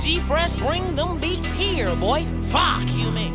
G-Fresh, bring them beats here, boy. Fuck you, man.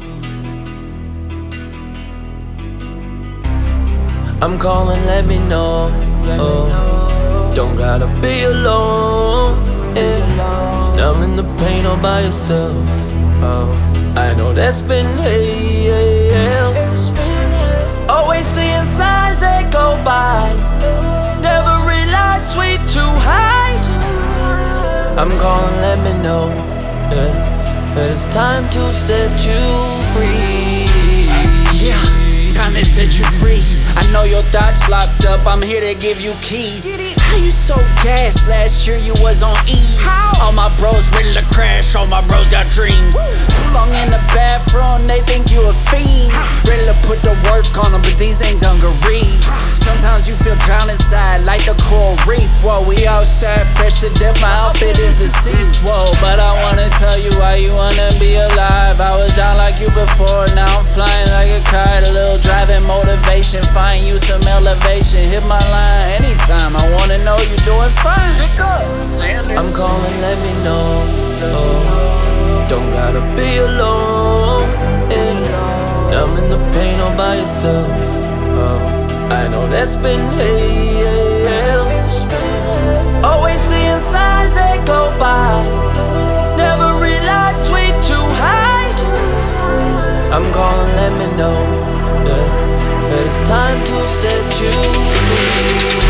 I'm calling, let me know. Don't gotta be alone. Numbing the pain all by yourself. I know that's been hell. Always seeing signs that go by. Never realized sweet too high. I'm calling, let me know that it's time to set you free. Yeah, time to set you free. I know your thoughts locked up, I'm here to give you keys. How you so gassed? Last year you was on E. All my bros ready to crash, all my bros got dreams. Too long in the bathroom, they think you a fiend. Ready to put the work on them, but these ain't dungarees. Sometimes you feel drowned inside like the coral reef. Whoa, we outside fresh to death, my outfit is deceased. Whoa, but I wanna tell you why you wanna be alive. I was down like you before, now I'm flying like a kite. A little driving motivation, find you some elevation. Hit my line anytime, I wanna know you doing fine. I'm calling, let me know. Don't gotta be alone. Numbing the pain all by yourself. I know that's been hell. Always seeing signs that go by. Never realized sweet too high. I'm calling, let me know that it's time to set you free.